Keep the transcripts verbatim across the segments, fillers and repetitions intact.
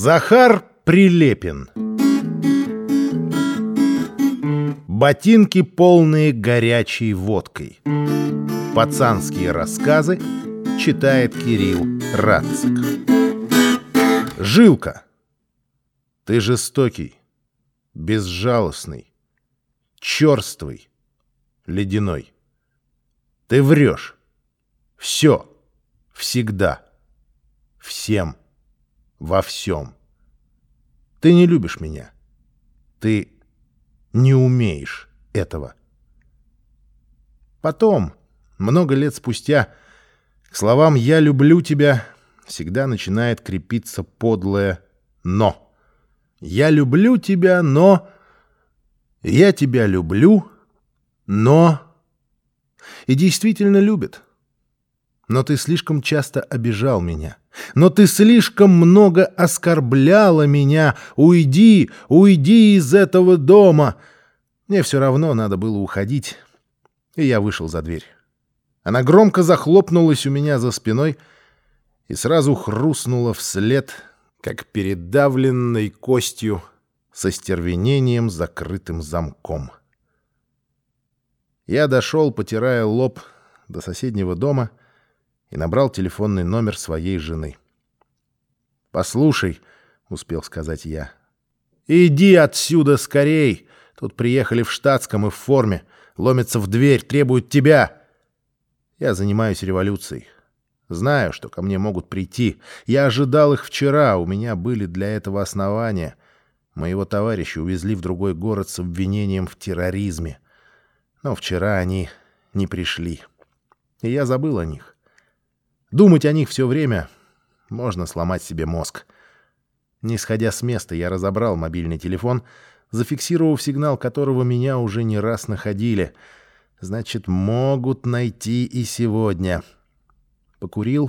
Захар Прилепин. Ботинки, полные горячей водкой. Пацанские рассказы читает Кирилл Радцик. Жилка. Ты жестокий, безжалостный, черствый, ледяной. Ты врешь. Все, всегда, всем, во всем. Ты не любишь меня. Ты не умеешь этого. Потом, много лет спустя, к словам «я люблю тебя» всегда начинает крепиться подлое «но». Я люблю тебя, но... Я тебя люблю, но... И действительно любит. Но ты слишком часто обижал меня. Но ты слишком много оскорбляла меня. Уйди, уйди из этого дома. Мне все равно надо было уходить. И я вышел за дверь. Она громко захлопнулась у меня за спиной и сразу хрустнула вслед, как передавленной костью со стервенением закрытым замком. Я дошел, потирая лоб, до соседнего дома и набрал телефонный номер своей жены. «Послушай», — успел сказать я, — «иди отсюда скорей! Тут приехали в штатском и в форме, ломятся в дверь, требуют тебя. Я занимаюсь революцией. Знаю, что ко мне могут прийти. Я ожидал их вчера, у меня были для этого основания. Моего товарища увезли в другой город с обвинением в терроризме. Но вчера они не пришли. И я забыл о них. Думать о них все время можно сломать себе мозг». Не сходя с места, я разобрал мобильный телефон, зафиксировав сигнал которого меня уже не раз находили. Значит, могут найти и сегодня. Покурил,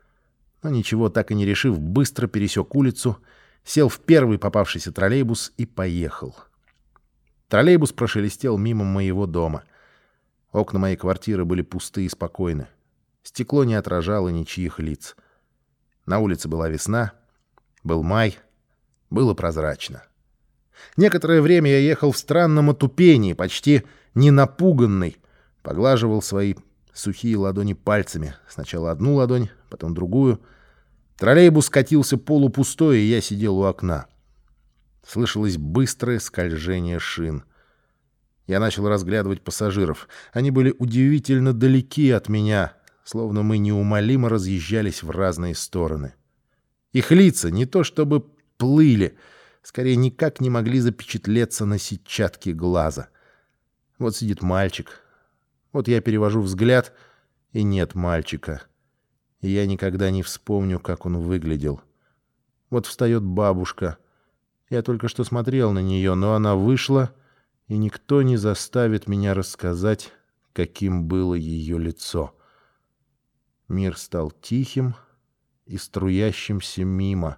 но ничего так и не решив, быстро пересек улицу, сел в первый попавшийся троллейбус и поехал. Троллейбус прошелестел мимо моего дома. Окна моей квартиры были пусты и спокойны. Стекло не отражало ничьих лиц. На улице была весна, был май, было прозрачно. Некоторое время я ехал в странном отупении, почти не напуганный, поглаживал свои сухие ладони пальцами. Сначала одну ладонь, потом другую. Троллейбус катился полупустой, и я сидел у окна. Слышалось быстрое скольжение шин. Я начал разглядывать пассажиров. Они были удивительно далеки от меня, словно мы неумолимо разъезжались в разные стороны. Их лица не то чтобы плыли, скорее никак не могли запечатлеться на сетчатке глаза. Вот сидит мальчик. Вот я перевожу взгляд, и нет мальчика. И я никогда не вспомню, как он выглядел. Вот встает бабушка. Я только что смотрел на нее, но она вышла, и никто не заставит меня рассказать, каким было ее лицо. Мир стал тихим и струящимся мимо,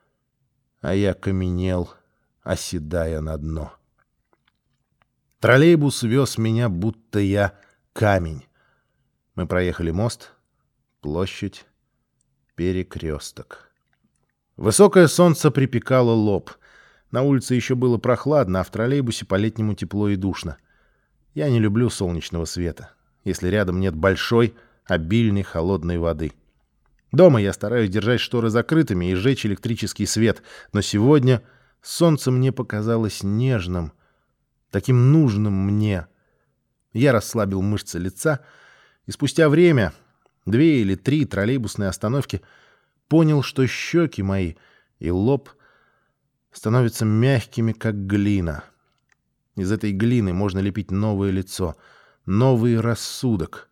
а я каменел, оседая на дно. Троллейбус вез меня, будто я камень. Мы проехали мост, площадь, перекресток. Высокое солнце припекало лоб. На улице еще было прохладно, а в троллейбусе по-летнему тепло и душно. Я не люблю солнечного света, если рядом нет большой, обильной холодной воды. Дома я стараюсь держать шторы закрытыми и сжечь электрический свет, но сегодня солнце мне показалось нежным, таким нужным мне. Я расслабил мышцы лица, и спустя время, две или три троллейбусные остановки, понял, что щеки мои и лоб становятся мягкими, как глина. Из этой глины можно лепить новое лицо, новый рассудок.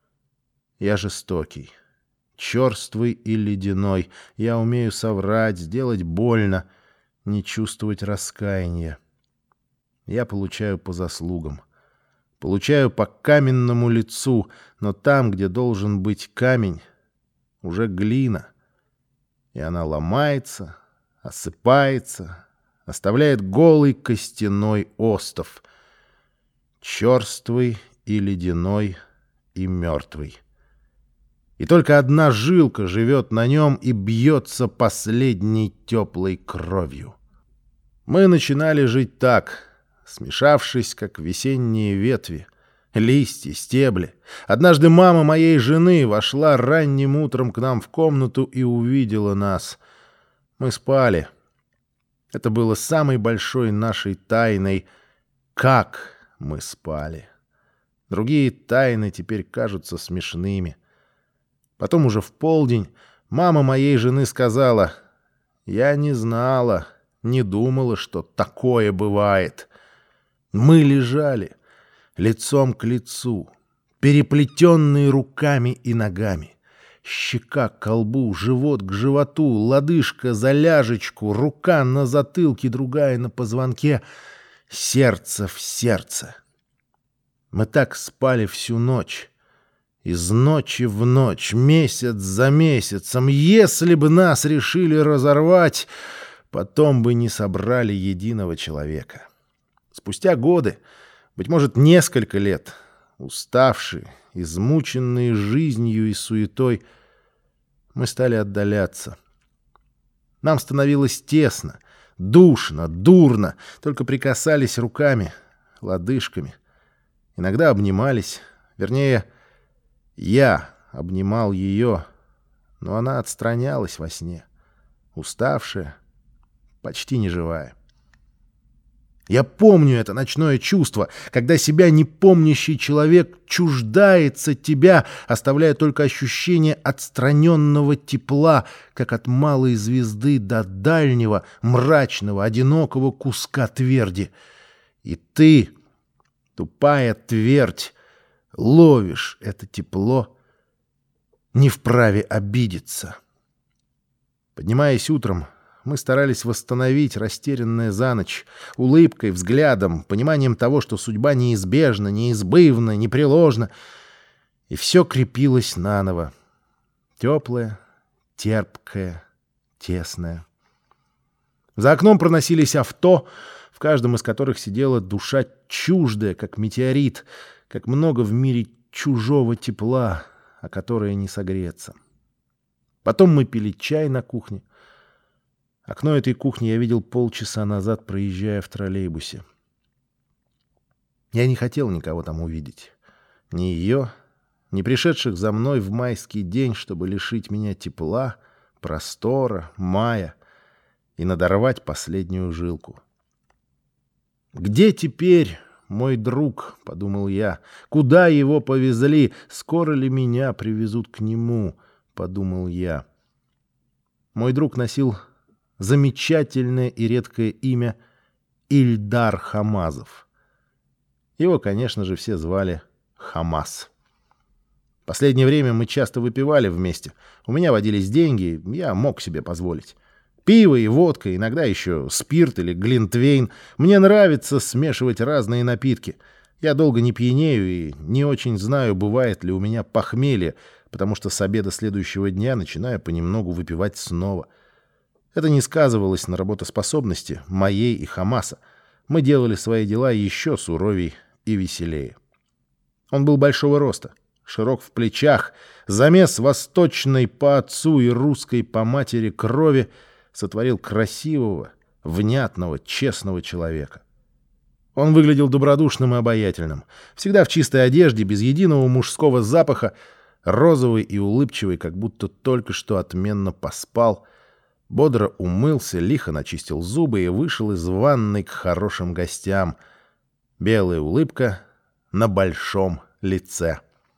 Я жестокий, черствый и ледяной. Я умею соврать, сделать больно, не чувствовать раскаяния. Я получаю по заслугам. Получаю по каменному лицу, но там, где должен быть камень, уже глина. И она ломается, осыпается, оставляет голый костяной остов. Черствый и ледяной и мертвый. и только одна жилка живет на нем и бьется последней теплой кровью. Мы начинали жить так, смешавшись, как весенние ветви, листья, стебли. Однажды мама моей жены вошла ранним утром к нам в комнату и увидела нас. Мы спали. Это было самой большой нашей тайной, как мы спали. Другие тайны теперь кажутся смешными. Потом уже в полдень мама моей жены сказала: «Я не знала, не думала, что такое бывает». Мы лежали лицом к лицу, переплетенные руками и ногами. Щека к колбу, живот к животу, лодыжка за ляжечку, рука на затылке, другая на позвонке, сердце в сердце. Мы так спали всю ночь, из ночи в ночь, месяц за месяцем. Если бы нас решили разорвать, потом бы не собрали единого человека. Спустя годы, быть может, несколько лет, уставшие, измученные жизнью и суетой, мы стали отдаляться. Нам становилось тесно, душно, дурно, только прикасались руками, лодыжками. Иногда обнимались, вернее, я обнимал ее, но она отстранялась во сне, уставшая, почти неживая. Я помню это ночное чувство, когда себя непомнящий человек чуждается тебя, оставляя только ощущение отстраненного тепла, как от малой звезды до дальнего, мрачного, одинокого куска тверди. И ты, тупая твердь, ловишь это тепло, не вправе обидеться. Поднимаясь утром, мы старались восстановить растерянное за ночь улыбкой, взглядом, пониманием того, что судьба неизбежна, неизбывна, непреложна. И все крепилось наново. Теплое, терпкое, тесное. За окном проносились авто, в каждом из которых сидела душа чуждая, как метеорит, как много в мире чужого тепла, о которое не согреться. Потом мы пили чай на кухне. Окно этой кухни я видел полчаса назад, проезжая в троллейбусе. Я не хотел никого там увидеть. Ни ее, ни пришедших за мной в майский день, чтобы лишить меня тепла, простора, мая и надорвать последнюю жилку. «Где теперь мой друг?» — подумал я. «Куда его повезли? Скоро ли меня привезут к нему?» — подумал я. Мой друг носил замечательное и редкое имя Ильдар Хамазов. Его, конечно же, все звали Хамас. Последнее время мы часто выпивали вместе. У меня водились деньги, я мог себе позволить. Пиво и водка, иногда еще спирт или глинтвейн. Мне нравится смешивать разные напитки. Я долго не пьянею и не очень знаю, бывает ли у меня похмелье, потому что с обеда следующего дня начинаю понемногу выпивать снова. Это не сказывалось на работоспособности моей и Хамаса. Мы делали свои дела еще суровей и веселее. Он был большого роста, широк в плечах, замес восточной по отцу и русской по матери крови сотворил красивого, внятного, честного человека. Он выглядел добродушным и обаятельным, всегда в чистой одежде, без единого мужского запаха, розовый и улыбчивый, как будто только что отменно поспал, бодро умылся, лихо начистил зубы и вышел из ванной к хорошим гостям. Белая улыбка на большом лице.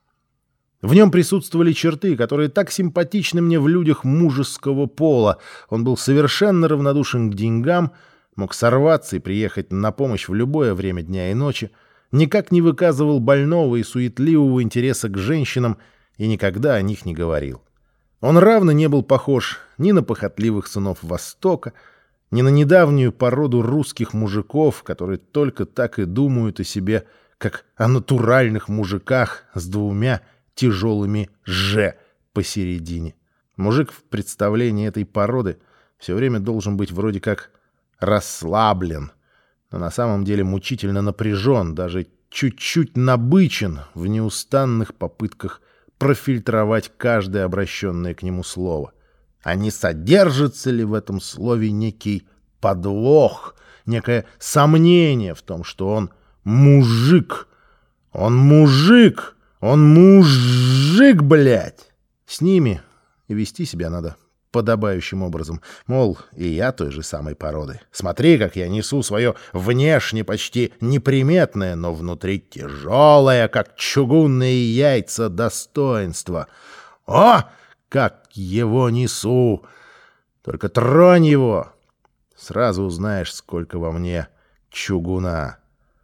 В нем присутствовали черты, которые так симпатичны мне в людях мужеского пола. Он был совершенно равнодушен к деньгам, мог сорваться и приехать на помощь в любое время дня и ночи, никак не выказывал больного и суетливого интереса к женщинам и никогда о них не говорил. Он равно не был похож ни на похотливых сынов Востока, ни на недавнюю породу русских мужиков, которые только так и думают о себе, как о натуральных мужиках с двумя тяжелыми «ж» посередине. Мужик в представлении этой породы все время должен быть вроде как расслаблен, но на самом деле мучительно напряжен, даже чуть-чуть набычен в неустанных попытках профильтровать каждое обращенное к нему слово. А не содержится ли в этом слове некий подвох, некое сомнение в том, что он мужик? Он мужик! Он мужик, блядь! С ними и вести себя надо подобающим образом. Мол, и я той же самой породы. Смотри, как я несу свое внешне почти неприметное, но внутри тяжелое, как чугунные яйца, достоинство. О, как его несу! Только тронь его, сразу узнаешь, сколько во мне чугуна.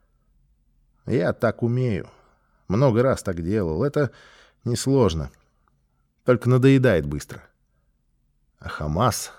Я так умею. Много раз так делал. Это несложно. Только надоедает быстро. А Хамас...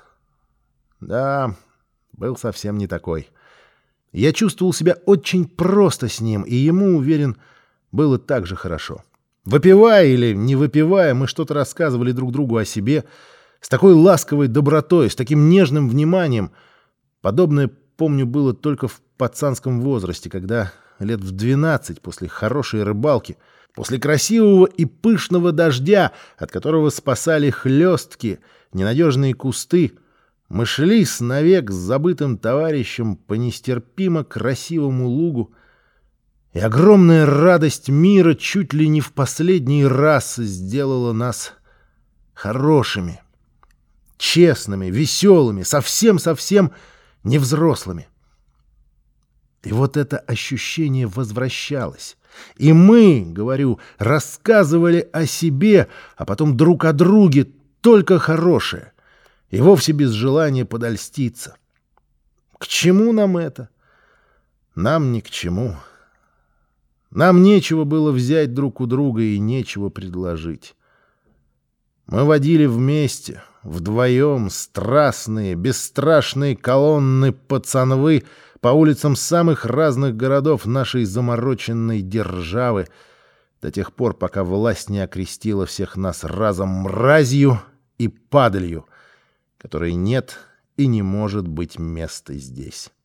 Да, был совсем не такой. Я чувствовал себя очень просто с ним, и ему, уверен, было так же хорошо. Выпивая или не выпивая, мы что-то рассказывали друг другу о себе с такой ласковой добротой, с таким нежным вниманием. Подобное, помню, было только в пацанском возрасте, когда лет в двенадцать после хорошей рыбалки, после красивого и пышного дождя, от которого спасали хлестки, ненадежные кусты, мы шли с навек с забытым товарищем по нестерпимо красивому лугу, и огромная радость мира чуть ли не в последний раз сделала нас хорошими, честными, веселыми, совсем-совсем невзрослыми. И вот это ощущение возвращалось. И мы, говорю, рассказывали о себе, а потом друг о друге только хорошее, и вовсе без желания подольститься. К чему нам это? Нам ни к чему. Нам нечего было взять друг у друга и нечего предложить. Мы водили вместе, вдвоем, страстные, бесстрашные колонны пацанвы по улицам самых разных городов нашей замороченной державы до тех пор, пока власть не окрестила всех нас разом мразью и падалью, которой нет и не может быть места здесь.